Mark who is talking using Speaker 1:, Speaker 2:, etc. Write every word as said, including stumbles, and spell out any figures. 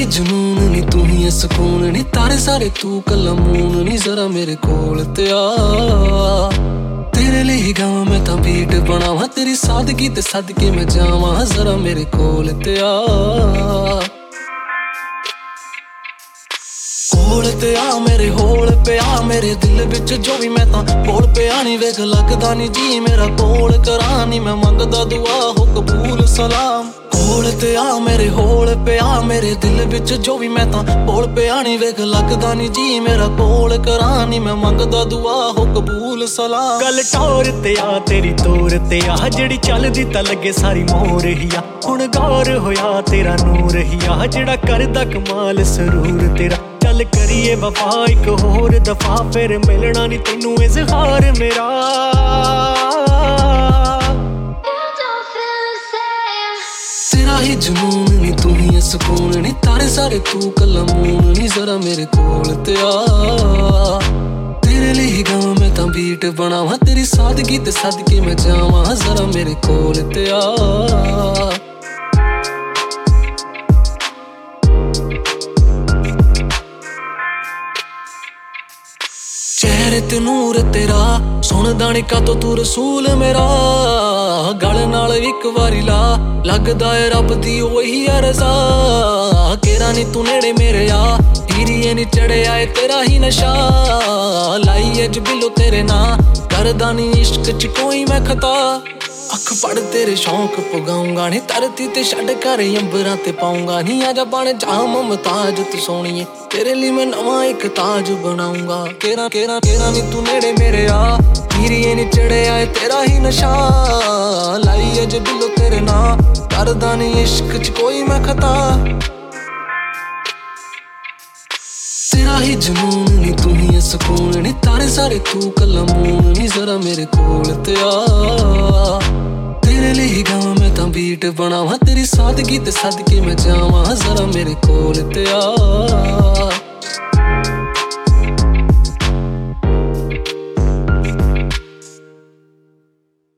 Speaker 1: ही जुनून नी तू ही है सुकून नी तारे सारे तू कल्ला मून नी जरा मेरे कोल ते आ तेरे लिए ही गावां मैं तां बीट बनावां तेरी सादगी ते सदके मैं जावां जरा मेरे कोल ते आ कोल ते आ मेरे होल पे आ मेरे दिल विच जो भी मैं तां बोल पे आनी वेख लगदा नी जी मेरा कोल करा नी मैं मंगदा दुआ हो कबूल सलाम कोल ते आ मेरे होल पे आ मेरे दिल विच जो भी मैं तां बोल पे आनी वेख लगदा नी जी मेरा कोल करा नी मैं मंगदा दुआ हो कबूल सलाम
Speaker 2: गल टोर ते आ तेरी तोर ते आ जेड़ी चलदी तां लगे सारी मोर ही आ हुण गौर होया तेरा नूर ही आ जेड़ा करदा कमाल सरूर तेरा चल करिए वफा एक होर दफा फिर मिलना नी तेनू इज़हार मेरा
Speaker 1: तेरा ही जुनून नी तू ही है सुकून नी तारे सारे तू कल्ला मून नी जरा मेरे कोल ते आ तेरे लिए ही गावां मैं तां बीट बनावां तेरी सादगी ते सदके मैं जावां जरा मेरे कोल ते आ चेहरे ते नूर तेरा सुनदा नी कातों तू रसूल मेरा गल नाल इक वारी ला लगदा है रब दी ओही रज़ा केरा नी तू नेड़े मेरे आ हीरिए नी चढ़िया है तेरा ही नशा लाई अज बिलो तेरे ना करदा नी इश्क च कोई मैं खता अख पढ़ तेरे शौक पुगाऊंगा नी धरती ते छड्ड कर अंबरां ते पाऊंगा नी आजा बन जा मुमताज तू सोहणीए तेरे लिए मैं नवां एक ताज बनाऊंगा केरा केरा केरा नी तू नेड़े मेरे आ हीरिए नी चढ़िया है तेरा ही नशा लाई अज बिलो तेरे ना करदा नी इश्क च कोई मैं खता तेरा ही जुनून नी तू ही है सुकून नी तारे सारे तू कल्ला मून नी जरा मेरे कोल ते आ तेरे लिए ही गावां मैं तां बीट बनावां तेरी सादगी ते सदके मैं जावां जरा मेरे कोल ते आ